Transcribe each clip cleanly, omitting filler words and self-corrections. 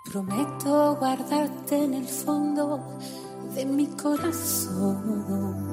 Prometo guardarte en el fondo de mi corazón.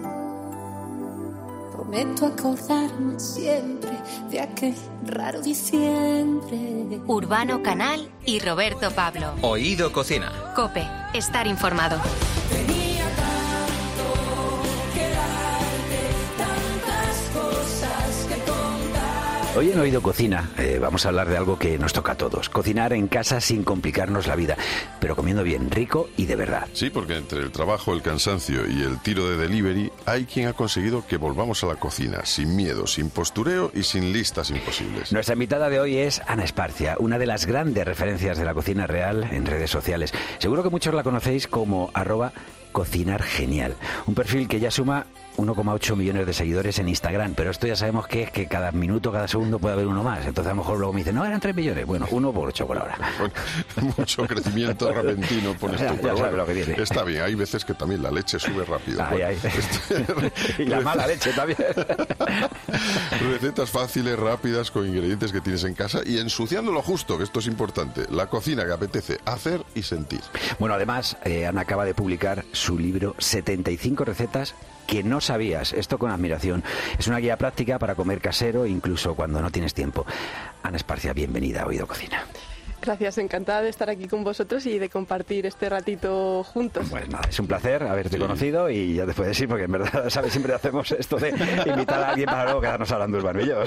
Prometo acordarme siempre de aquel raro diciembre. Urbano Canal y Roberto Pablo. Oído Cocina. COPE. Estar informado. Tenía tanto que darte, tantas cosas que contar. Hoy en Oído Cocina vamos a hablar de algo que nos toca a todos. Cocinar en casa sin complicarnos la vida, pero comiendo bien, rico y de verdad. Sí, porque entre el trabajo, el cansancio y el tiro de delivery, hay quien ha conseguido que volvamos a la cocina, sin miedo, sin postureo y sin listas imposibles. Nuestra invitada de hoy es Ana Esparcia, una de las grandes referencias de la cocina real en redes sociales. Seguro que muchos la conocéis como @cocinargenial, un perfil que ya suma 1,8 millones de seguidores en Instagram, pero esto ya sabemos que es que cada minuto, cada segundo puede haber uno más. Entonces a lo mejor luego me dicen, no, eran 3 millones. Bueno, 1 por 8 por ahora. Mucho crecimiento repentino pones tú, pero sabes bueno, lo que tiene. Está bien, hay veces que también la leche sube rápido. Ay. Y la mala leche también. Recetas fáciles, rápidas, con ingredientes que tienes en casa y ensuciando lo justo, que esto es importante. La cocina que apetece hacer y sentir. Bueno, además, Ana acaba de publicar su libro 75 recetas que no sabías. Esto con admiración. Es una guía práctica para comer casero, incluso cuando no tienes tiempo. Ana Esparcia, bienvenida a Oído Cocina. Gracias, encantada de estar aquí con vosotros y de compartir este ratito juntos. Pues nada, es un placer haberte conocido y ya te puedes ir porque en verdad, ¿sabes? Siempre hacemos esto de invitar a alguien para luego quedarnos hablando Urbano y yo.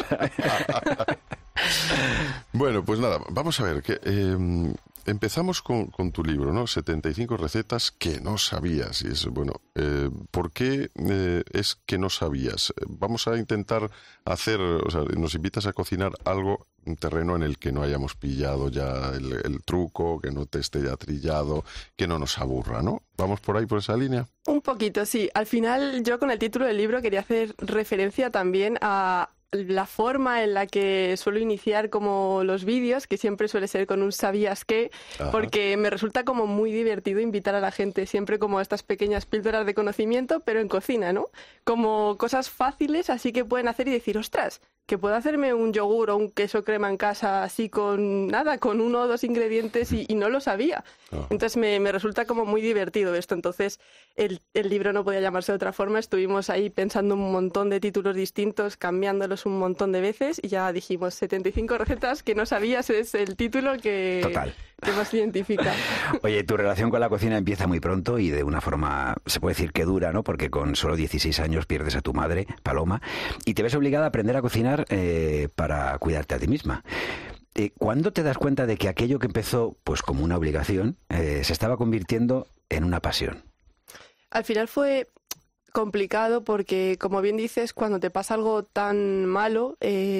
Bueno, pues nada, vamos a ver, que empezamos con tu libro, ¿no? 75 recetas que no sabías. Y es, bueno, ¿por qué es que no sabías? Vamos a intentar hacer, o sea, nos invitas a cocinar algo, un terreno en el que no hayamos pillado ya el truco, que no te esté ya trillado, que no nos aburra, ¿no? ¿Vamos por ahí, por esa línea? Un poquito, sí. Al final, yo con el título del libro quería hacer referencia también a la forma en la que suelo iniciar como los vídeos, que siempre suele ser con un ¿sabías qué? Ajá. Porque me resulta como muy divertido invitar a la gente siempre como a estas pequeñas píldoras de conocimiento, pero en cocina, ¿no? Como cosas fáciles, así que pueden hacer y decir, ostras, que puedo hacerme un yogur o un queso crema en casa así con nada, con 1 o 2 ingredientes y no lo sabía. Ajá. Entonces me resulta como muy divertido esto. Entonces el libro no podía llamarse de otra forma. Estuvimos ahí pensando un montón de títulos distintos, cambiándolos un montón de veces y ya dijimos 75 recetas que no sabías es el título que más identifica. Oye, tu relación con la cocina empieza muy pronto y de una forma, se puede decir que dura, ¿no? Porque con solo 16 años pierdes a tu madre, Paloma, y te ves obligada a aprender a cocinar para cuidarte a ti misma. ¿Cuándo te das cuenta de que aquello que empezó pues como una obligación se estaba convirtiendo en una pasión? Al final fue complicado porque, como bien dices, cuando te pasa algo tan malo,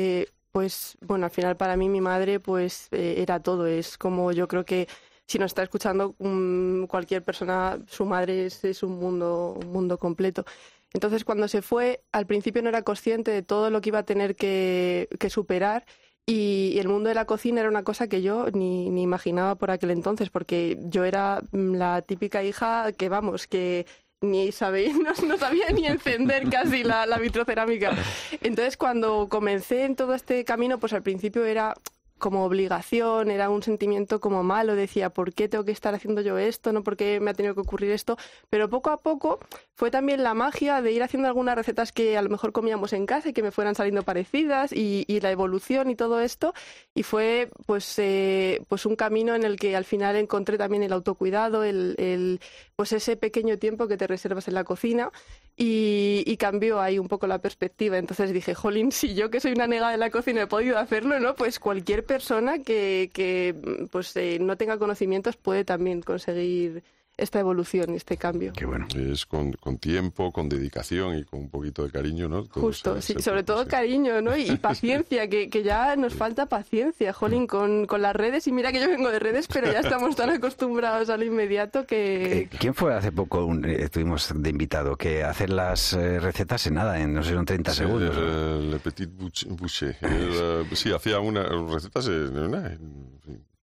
pues bueno, al final para mí mi madre pues era todo. Es como, yo creo que si nos está escuchando cualquier persona, su madre es un mundo completo. Entonces, cuando se fue, al principio no era consciente de todo lo que iba a tener que superar. Y el mundo de la cocina era una cosa que yo ni imaginaba por aquel entonces, porque yo era la típica hija que, vamos, que ni sabía, no sabía ni encender casi la vitrocerámica. Entonces, cuando comencé en todo este camino, pues al principio era como obligación, era un sentimiento como malo, decía, ¿por qué tengo que estar haciendo yo esto? ¿No? ¿Por qué me ha tenido que ocurrir esto? Pero poco a poco fue también la magia de ir haciendo algunas recetas que a lo mejor comíamos en casa y que me fueran saliendo parecidas y la evolución y todo esto, y fue pues un camino en el que al final encontré también el autocuidado, pues ese pequeño tiempo que te reservas en la cocina y cambió ahí un poco la perspectiva. Entonces dije, jolín, si yo que soy una negada de la cocina he podido hacerlo, ¿no? Pues cualquier persona que no tenga conocimientos puede también conseguir esta evolución, este cambio. Qué bueno. Es con tiempo, con dedicación y con un poquito de cariño, ¿no? Todo justo, sí, sobre todo cariño, ¿no? Y paciencia, que ya nos falta paciencia, jolín, con las redes. Y mira que yo vengo de redes, pero ya estamos tan acostumbrados a lo inmediato que... ¿Quién fue hace poco, estuvimos de invitado, que hacer las recetas en nada, no sé, son 30 segundos? Le Petit Boucher. Sí, hacía unas recetas en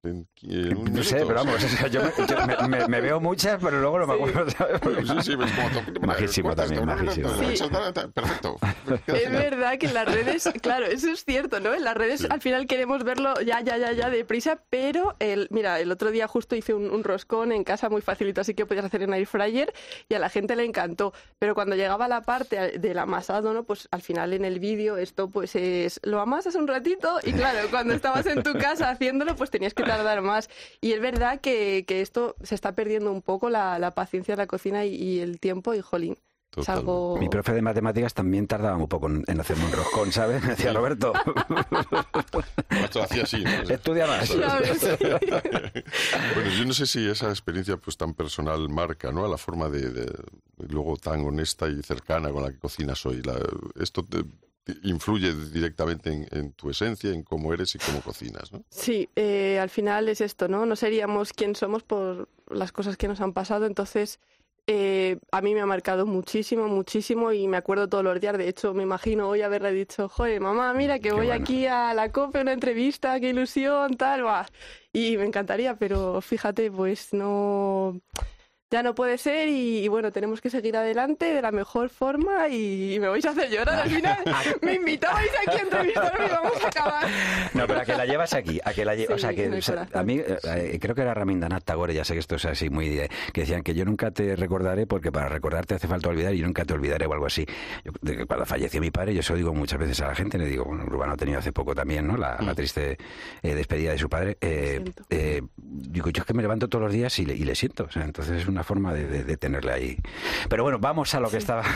No sé, pero vamos, o sea, yo me veo muchas, pero luego no me acuerdo, ¿sabes? Sí, es como... Majísimo también, majísimo. Sí. Perfecto. Es verdad que en las redes, claro, eso es cierto, ¿no? En las redes al final queremos verlo ya deprisa, pero mira, el otro día justo hice un roscón en casa muy facilito, así que podías hacer en air fryer y a la gente le encantó. Pero cuando llegaba la parte del amasado, ¿no? Pues al final en el vídeo esto pues lo amasas un ratito y claro, cuando estabas en tu casa haciéndolo pues tenías que tardar más. Y es verdad que esto se está perdiendo un poco la paciencia de la cocina y el tiempo y jolín. Es algo... Mi profe de matemáticas también tardaba un poco en hacerme un roscón, ¿sabes? Me decía, Roberto. Esto hacía así, ¿no? Estudia más. Bueno, yo no sé si esa experiencia pues tan personal marca, ¿no? A la forma de luego tan honesta y cercana con la que cocinas hoy. Esto te influye directamente en tu esencia, en cómo eres y cómo cocinas, ¿no? Sí, al final es esto, ¿no? No seríamos quien somos por las cosas que nos han pasado, entonces a mí me ha marcado muchísimo y me acuerdo todos los días. De hecho, me imagino hoy haberle dicho, joder, mamá, mira que voy aquí a la COPE, una entrevista, qué ilusión, tal, va. Y me encantaría, pero fíjate, pues no... Ya no puede ser y bueno, tenemos que seguir adelante de la mejor forma y me vais a hacer llorar al final. Me invitabais aquí a entrevistarme y vamos a acabar. No, pero a que la llevas aquí, a que la llevas, Sí, o sea, que a mí creo que era Rabindranath Tagore, ya sé que esto es así muy que decían que yo nunca te recordaré porque para recordarte hace falta olvidar y yo nunca te olvidaré o algo así. Cuando falleció mi padre, yo eso digo muchas veces a la gente, le digo, bueno, Urbano ha tenido hace poco también, ¿no? La triste despedida de su padre. Digo, yo es que me levanto todos los días y le siento, o sea, entonces es una forma de tenerle ahí. Pero bueno, vamos a lo que estaba...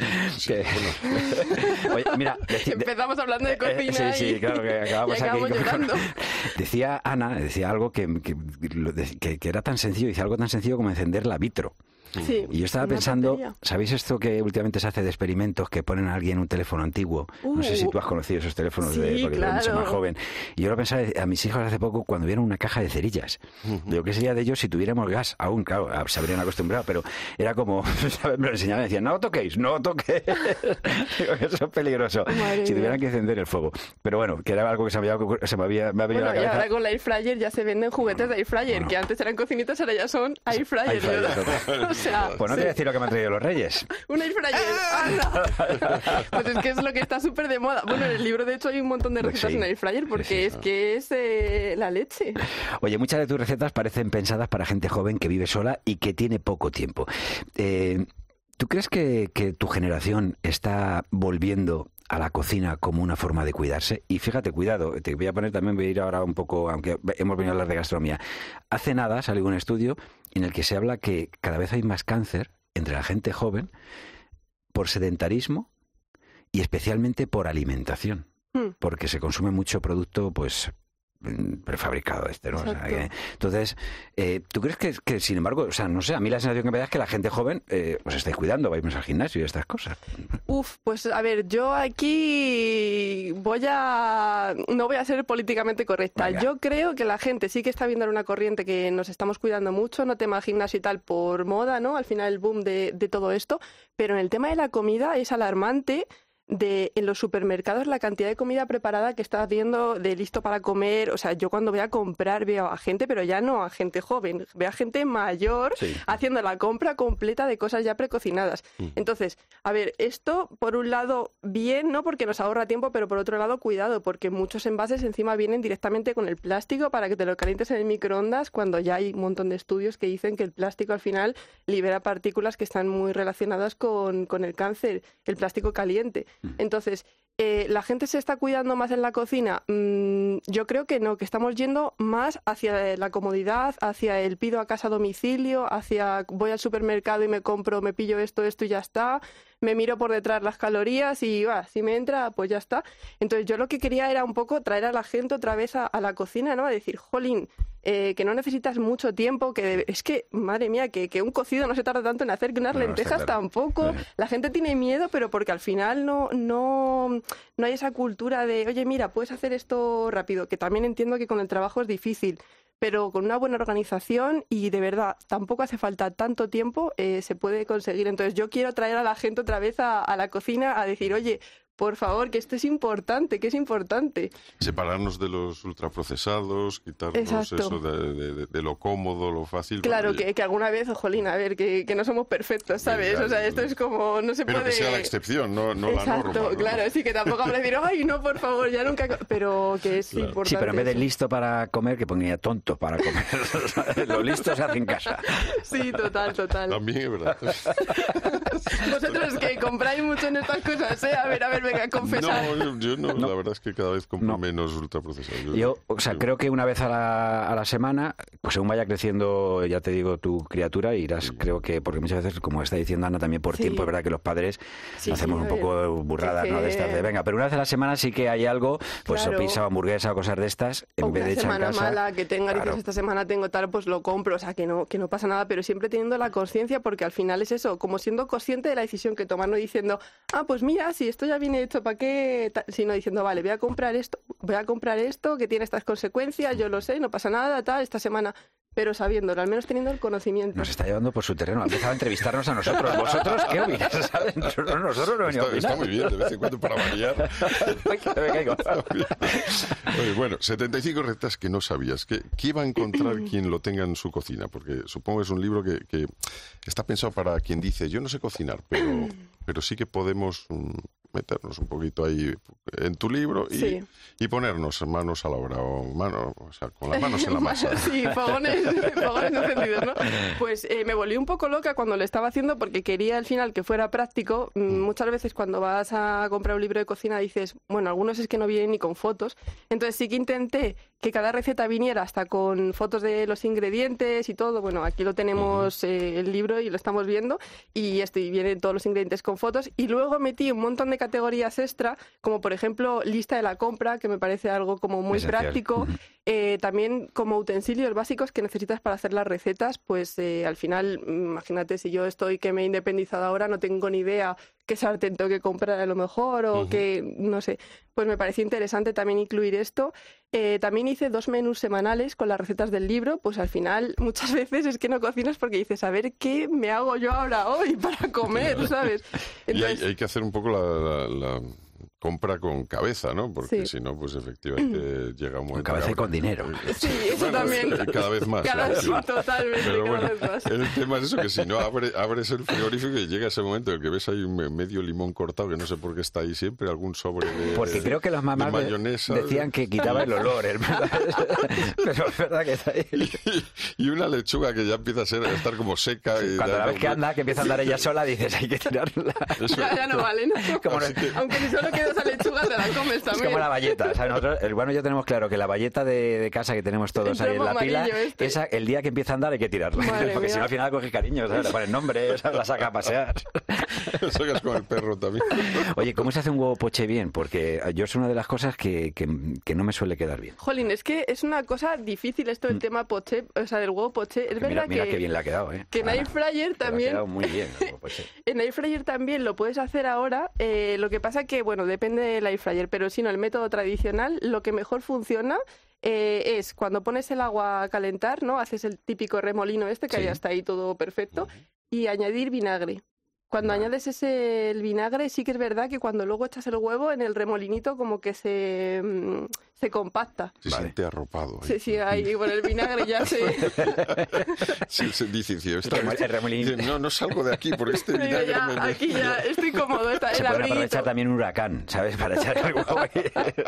Oye, mira... Empezamos hablando de cocina sí, claro, que acabamos aquí llorando. Decía Ana, algo que era tan sencillo, dice algo tan sencillo como encender la vitro. Sí, y yo estaba pensando, ¿sabéis esto que últimamente se hace de experimentos que ponen a alguien un teléfono antiguo? No sé si tú has conocido esos teléfonos porque tú eres mucho más joven. Y yo lo pensaba a mis hijos hace poco cuando vieron una caja de cerillas. Digo, ¿qué sería de ellos si tuviéramos gas? Aún, claro, se habrían acostumbrado, pero era como, ¿sabes? Me lo enseñaban y decían, no toquéis. Digo, eso es peligroso. Madre si tuvieran mía. que encender el fuego. Pero bueno, que era algo que se me había venido a la Y cabeza. ahora con la air fryer ya se venden juguetes de air fryer, que antes eran cocinitas, ahora ya son air fryer. O sea, pues no te voy a decir lo que me han traído los Reyes. Un air fryer. ¡Anda! Pues es que es lo que está súper de moda. Bueno, en el libro de hecho hay un montón de recetas en air fryer porque es que es la leche. Oye, muchas de tus recetas parecen pensadas para gente joven que vive sola y que tiene poco tiempo. ¿Tú crees que tu generación está volviendo a la cocina como una forma de cuidarse? Y fíjate, cuidado, te voy a ir ahora un poco, aunque hemos venido a hablar de gastronomía. Hace nada salió un estudio en el que se habla que cada vez hay más cáncer entre la gente joven por sedentarismo y especialmente por alimentación, porque se consume mucho producto, pues, prefabricado ¿no? O sea, entonces, ¿tú crees que sin embargo, o sea, no sé, a mí la sensación que me da es que la gente joven os estáis cuidando, vais más al gimnasio y estas cosas? Pues a ver, yo aquí no voy a ser políticamente correcta. Venga. Yo creo que la gente sí que está viendo una corriente que nos estamos cuidando mucho, no tema gimnasio y tal por moda, ¿no? Al final el boom de todo esto, pero en el tema de la comida es alarmante. En los supermercados la cantidad de comida preparada que está haciendo de listo para comer, o sea, yo cuando voy a comprar veo a gente, pero ya no a gente joven, veo a gente mayor haciendo la compra completa de cosas ya precocinadas. Entonces, a ver, esto por un lado bien, ¿no? Porque nos ahorra tiempo, pero por otro lado cuidado, porque muchos envases encima vienen directamente con el plástico para que te lo calientes en el microondas, cuando ya hay un montón de estudios que dicen que el plástico al final libera partículas que están muy relacionadas con el cáncer, el plástico caliente. Entonces, ¿la gente se está cuidando más en la cocina? Yo creo que no, que estamos yendo más hacia la comodidad, hacia el pido a casa a domicilio, hacia voy al supermercado y me pillo esto y ya está, me miro por detrás las calorías y si me entra, pues ya está. Entonces yo lo que quería era un poco traer a la gente otra vez a la cocina, ¿no? A decir, jolín, que no necesitas mucho tiempo, que es que, madre mía, que un cocido no se tarda tanto en hacer, que unas lentejas tampoco. La gente tiene miedo, pero porque al final no hay esa cultura de, oye, mira, puedes hacer esto rápido, que también entiendo que con el trabajo es difícil, pero con una buena organización y de verdad tampoco hace falta tanto tiempo, se puede conseguir. Entonces yo quiero traer a la gente otra vez a la cocina a decir, oye, por favor, que esto es importante, que es importante. Separarnos de los ultraprocesados, quitarnos Exacto. eso de lo cómodo, lo fácil. Claro, Oye, que alguna vez, jolín, a ver, que no somos perfectos, ¿sabes? Venga, O sea, esto es como, no se pero puede... que sea la excepción, no la norma. Exacto, ¿no? claro, sí, que tampoco habrá decir, ay, no, por favor, ya nunca... Pero que es Claro. importante. Sí, pero en vez de eso. listo para comer, que ponía tonto para comer. Lo listo se hace en casa. Sí, total. También es verdad. Vosotros que compráis mucho en estas cosas, ¿eh? A ver, venga, confesad. No, yo no, la verdad es que cada vez compro No. menos ultraprocesados. Yo, o sea, creo que una vez a la semana, pues según vaya creciendo, ya te digo, tu criatura, irás, creo que, porque muchas veces, como está diciendo Ana, también por Sí. tiempo, es verdad que los padres Sí, hacemos sí, un a ver, poco burradas, que- ¿no? De estas de, venga, pero una vez a la semana sí que hay algo, pues Claro. pizza o hamburguesa o cosas de estas, en O vez una de echar en semana casa. mala que tenga, Claro. dices, esta semana tengo tal, pues lo compro, o sea, que no pasa nada, pero siempre teniendo la conciencia, porque al final es eso, como siendo consciente de la decisión que tomas, no diciendo, pues mira, si esto ya viene hecho, ¿para qué? Sino diciendo, vale, voy a comprar esto, que tiene estas consecuencias, yo lo sé, no pasa nada, tal, esta semana, pero sabiéndolo, al menos teniendo el conocimiento. Nos está llevando por su terreno. Ha empezado a entrevistarnos a nosotros. ¿Vosotros qué opináis? ¿Saben? Nosotros no venimos a Está opinar. muy bien, de vez en cuando para variar. Uy, que me caigo. Oye, bueno, 75 recetas que no sabías. ¿Qué iba a encontrar quien lo tenga en su cocina? Porque supongo que es un libro que está pensado para quien dice, yo no sé cocinar, pero sí que podemos meternos un poquito ahí en tu libro Sí. y ponernos manos a la obra, o sea, con las manos en la masa. Sí, fogones encendidos, ¿no? Pues me volví un poco loca cuando lo estaba haciendo porque quería al final que fuera práctico. Muchas veces cuando vas a comprar un libro de cocina dices, bueno, algunos es que no vienen ni con fotos. Entonces sí que intenté que cada receta viniera hasta con fotos de los ingredientes y todo. Bueno, aquí lo tenemos el libro y lo estamos viendo y vienen todos los ingredientes con fotos. Y luego metí un montón de categorías extra, como por ejemplo lista de la compra, que me parece algo como muy Esencial. práctico. También como utensilios básicos que necesitas para hacer las recetas, pues al final, imagínate, si yo estoy que me he independizado ahora, no tengo ni idea qué sartén tengo que comprar a lo mejor o qué, no sé, pues me pareció interesante también incluir esto. También hice 2 menús semanales con las recetas del libro, pues al final muchas veces es que no cocinas porque dices, a ver qué me hago yo ahora hoy para comer, ¿sabes? Y hay que hacer un poco la compra con cabeza, ¿no? Porque Sí. si no, pues efectivamente llega un momento... Con cabeza y con dinero. Sí, eso también. Cada vez más. Cada claro. sí, totalmente, Pero cada bueno, vez más. el tema es eso, que si no abres el frigorífico y llega ese momento en el que ves ahí un medio limón cortado, que no sé por qué está ahí siempre, algún sobre de Porque creo que las de mamás mayonesa. decían que quitaba el olor. Pero es verdad que está ahí. Y una lechuga que ya empieza a estar como seca. Y Cuando la da- ves que anda, que empieza a andar ella sola, dices, hay que tirarla. Eso- Ya no vale, ¿no? Como no- Así que- Aunque si solo queda esa lechuga, te la comes Es también. como la valleta, ¿sabes? Nosotros, el bueno y yo tenemos claro que la valleta de casa que tenemos todos El ahí en la plomo pila, amarillo este. esa, el día que empieza a andar hay que tirarla. Madre Porque si no mía. al final coge cariño, ¿sabes? Le pones nombre, ¿sabes? La saca a pasear. Sacas con el perro también. Oye, ¿cómo se hace un huevo poché bien? Porque yo es una de las cosas que no me suele quedar bien. Jolín, es que es una cosa difícil esto del tema poché, o sea, del huevo poché. Es Mira, verdad mira que, qué bien le ha quedado, ¿eh? que en Ana, Air Fryer te le ha también... quedado muy bien el huevo poché. En Air Fryer también lo puedes hacer ahora, lo que pasa que, bueno, depende del Air Fryer, pero si no, el método tradicional, lo que mejor funciona es cuando pones el agua a calentar, ¿no? Haces el típico remolino este, que Sí. ya está ahí todo perfecto, y añadir vinagre. Cuando Vale. añades el vinagre, sí que es verdad que cuando luego echas el huevo en el remolinito como que se compacta. Se Vale. siente arropado. ahí. Sí, sí, ahí con el vinagre ya se... Se dice, El remolinito. dice, no salgo de aquí porque este Digo, vinagre ya, me... aquí ya estoy cómodo, está Se el puede abriguito. aprovechar también un huracán, ¿sabes? Para echar el huevo ahí.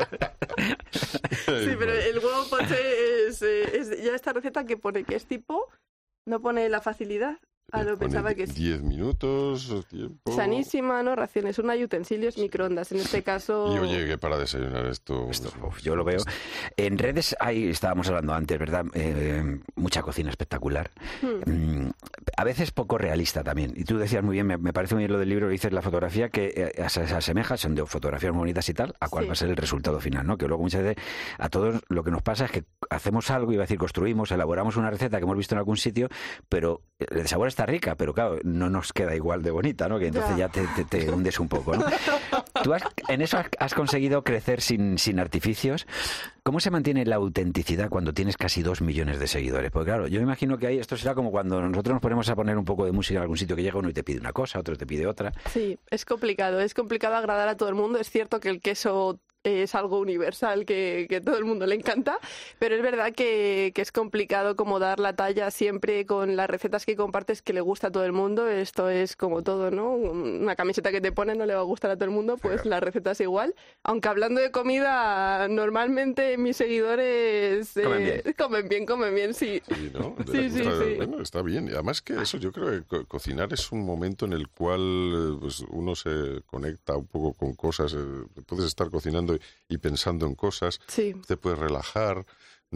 Sí, pero el huevo poché es ya esta receta que pone que es tipo, no pone la facilidad. Ah, lo Pone pensaba que sí. 10 minutos, o tiempo... Sanísima, ¿no? Raciones, una y utensilios microondas. En este caso... Y oye, que para desayunar esto... Uf, yo lo veo. En redes hay, estábamos hablando antes, ¿verdad? Mucha cocina espectacular. A veces poco realista también. Y tú decías muy bien, me parece muy bien lo del libro, dices la fotografía que se asemeja, son de fotografías muy bonitas y tal, a cuál Sí. va a ser el resultado final, ¿no? Que luego muchas veces a todos lo que nos pasa es que hacemos algo, iba a decir construimos, elaboramos una receta que hemos visto en algún sitio, pero el sabor está rica, pero claro, no nos queda igual de bonita, ¿no? Que entonces ya te hundes un poco, ¿no? Tú en eso has conseguido crecer sin artificios. ¿Cómo se mantiene la autenticidad cuando tienes casi 2 millones de seguidores? Porque claro, yo me imagino que ahí esto será como cuando nosotros nos ponemos a poner un poco de música en algún sitio, que llega uno y te pide una cosa, otro te pide otra. Sí, es complicado agradar a todo el mundo. Es cierto que el queso es algo universal que todo el mundo le encanta, pero es verdad que es complicado como dar la talla siempre con las recetas que compartes que le gusta a todo el mundo. Esto es como todo, ¿no? Una camiseta que te pones no le va a gustar a todo el mundo, pues la receta es igual. Aunque hablando de comida, normalmente mis seguidores comen bien, sí. Sí, ¿no? Sí. Bueno, está bien. Y además que eso, yo creo que cocinar es un momento en el cual pues, uno se conecta un poco con cosas. Puedes estar cocinando y pensando en cosas, sí. Te puedes relajar.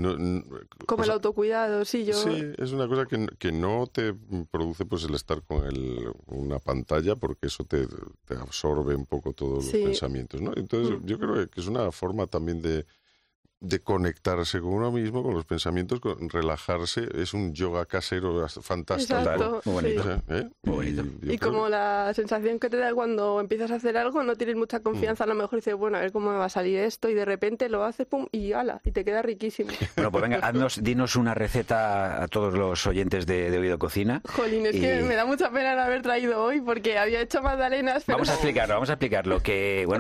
Como el autocuidado, sí, Sí, es una cosa que no te produce pues el estar con una pantalla, porque eso te absorbe un poco todos los pensamientos, ¿no? Entonces yo creo que es una forma también de conectarse con uno mismo, con los pensamientos, con relajarse. Es un yoga casero fantástico. Exacto, muy bonito. Sí. Muy bonito. Y como la sensación que te da cuando empiezas a hacer algo, no tienes mucha confianza, a lo mejor dices, bueno, a ver cómo me va a salir esto, y de repente lo haces, pum, y ala, y te queda riquísimo. Bueno, pues venga, dinos una receta a todos los oyentes de Oído Cocina. Jolín, es que me da mucha pena no haber traído hoy, porque había hecho magdalenas, pero... Vamos a explicarlo, que, bueno,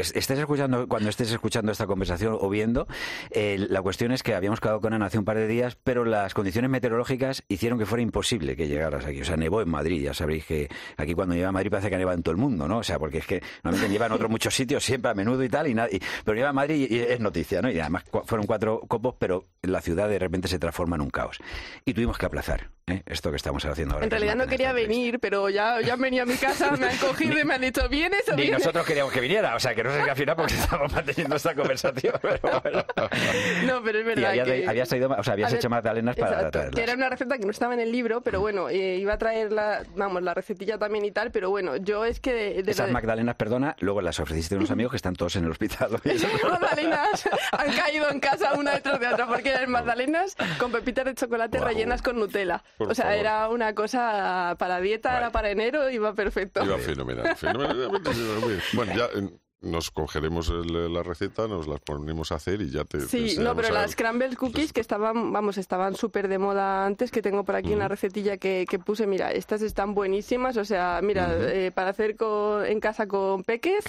cuando estés escuchando esta conversación o viendo, la cuestión es que habíamos quedado con Ana hace un par de días, pero las condiciones meteorológicas hicieron que fuera imposible que llegaras aquí. O sea, nevó en Madrid, ya sabréis que aquí cuando nieva en Madrid parece que nieva en todo el mundo, ¿no? O sea, porque es que normalmente nieva en otros muchos sitios, siempre a menudo y tal, pero nieva en Madrid y es noticia, ¿no? Y además fueron 4 copos, pero la ciudad de repente se transforma en un caos. Y tuvimos que aplazar esto que estamos haciendo ahora. En realidad no quería venir, pero ya han venido a mi casa, me han cogido y me han dicho, ¿vienes o vienes? Ni nosotros queríamos que viniera, o sea, que no sé qué al final porque estamos manteniendo esta conversación, pero bueno. No, pero es verdad que... habías hecho magdalenas para traerlas. Que era una receta que no estaba en el libro, pero bueno, iba a traer la recetilla también y tal, pero bueno, yo es que... Esas magdalenas, perdona, luego las ofreciste a unos amigos que están todos en el hospital. Magdalenas han caído en casa una detrás de otra, porque eran magdalenas con pepitas de chocolate rellenas con Nutella. Por favor. Era una cosa para dieta, era para enero, iba perfecto. Iba fenomenal. Bueno, ya... Nos cogeremos la receta, nos las ponemos a hacer y ya te... Sí, no, pero las crumble cookies que estaban súper de moda antes, que tengo por aquí una recetilla que puse, mira, estas están buenísimas, o sea, mira, para hacer en casa con peques...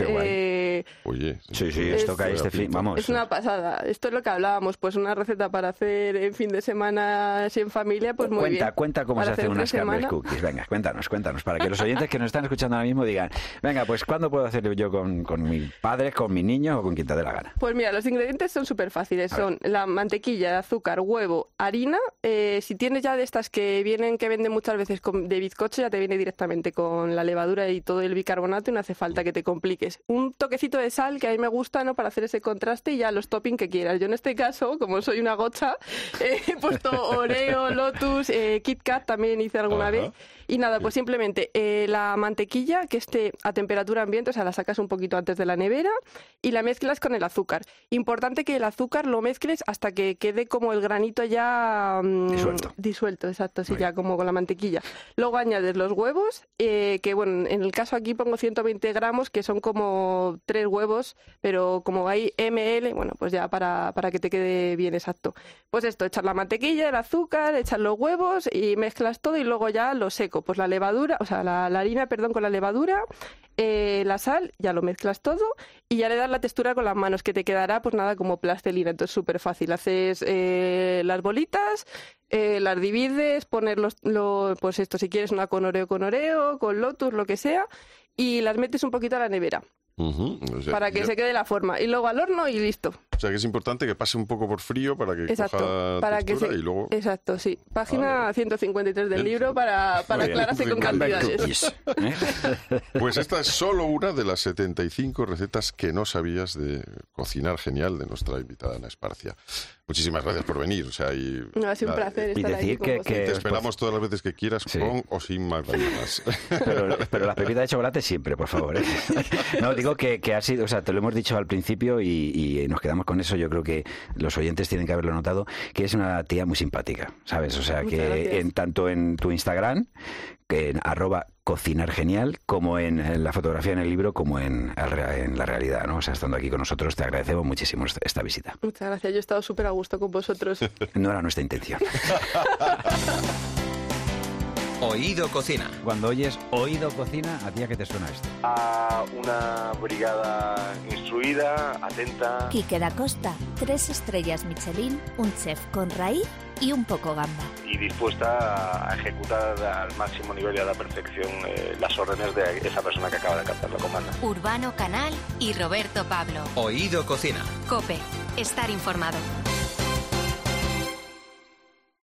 Oye, sí, esto cae este fin, vamos. Es una pasada, esto es lo que hablábamos, pues una receta para hacer en fin de semana, si en familia, pues muy bien. Cuenta cómo se hacen unas crumble cookies, venga, cuéntanos, para que los oyentes que nos están escuchando ahora mismo digan, venga, pues ¿cuándo puedo hacer yo con mi padre, con mi niño o con quien te dé la gana? Pues mira, los ingredientes son súper fáciles. Son la mantequilla, azúcar, huevo, harina. Si tienes ya de estas que venden muchas veces de bizcocho, ya te viene directamente con la levadura y todo el bicarbonato y no hace falta que te compliques. Un toquecito de sal que a mí me gusta, ¿no? Para hacer ese contraste y ya los toppings que quieras. Yo en este caso, como soy una gocha, he puesto Oreo, Lotus, Kit Kat también hice alguna vez. Y nada, pues simplemente la mantequilla que esté a temperatura ambiente, o sea, la sacas un poquito antes de la nevera y la mezclas con el azúcar. Importante que el azúcar lo mezcles hasta que quede como el granito ya disuelto, exacto, sí, ya como con la mantequilla. Luego añades los huevos, que bueno, en el caso aquí pongo 120 gramos, que son como 3 huevos, pero como hay ml, bueno, pues ya para que te quede bien exacto. Pues esto, echar la mantequilla, el azúcar, echar los huevos y mezclas todo y luego ya lo seco. Pues la levadura, o sea, la harina, con la levadura, la sal, ya lo mezclas todo y ya le das la textura con las manos, que te quedará pues nada como plastilina. Entonces súper fácil, haces las bolitas, las divides, poner pues esto, si quieres una con Oreo, con Lotus, lo que sea, y las metes un poquito a la nevera. O sea, para que se quede la forma y luego al horno y listo. O sea que es importante que pase un poco por frío para que coja textura y luego... Exacto, sí. Página 153 del libro para aclararse con cantidades. Pues esta es solo una de las 75 recetas que no sabías de cocinar genial de nuestra invitada Ana Esparcia. Muchísimas gracias por venir. O sea, ha sido un placer estar aquí con vosotros. Te esperamos todas las veces que quieras, con o sin magdalenas. Pero las pepitas de chocolate siempre, por favor. No, digo que ha sido, o sea, te lo hemos dicho al principio y nos quedamos con eso yo creo que los oyentes tienen que haberlo notado, que es una tía muy simpática, ¿sabes? O sea, que tanto en tu Instagram, en @cocinargenial, como en la fotografía en el libro, como en la realidad, ¿no? O sea, estando aquí con nosotros, te agradecemos muchísimo esta visita. Muchas gracias, yo he estado súper a gusto con vosotros. No era nuestra intención. Oído Cocina. Cuando oyes Oído Cocina, ¿a ti a qué te suena esto? A una brigada instruida, atenta. Quique da Costa, 3 estrellas Michelin, un chef con raíz y un poco gamba. Y dispuesta a ejecutar al máximo nivel y a la perfección las órdenes de esa persona que acaba de captar la comanda. Urbano Canal y Roberto Pablo. Oído Cocina. COPE. Estar informado.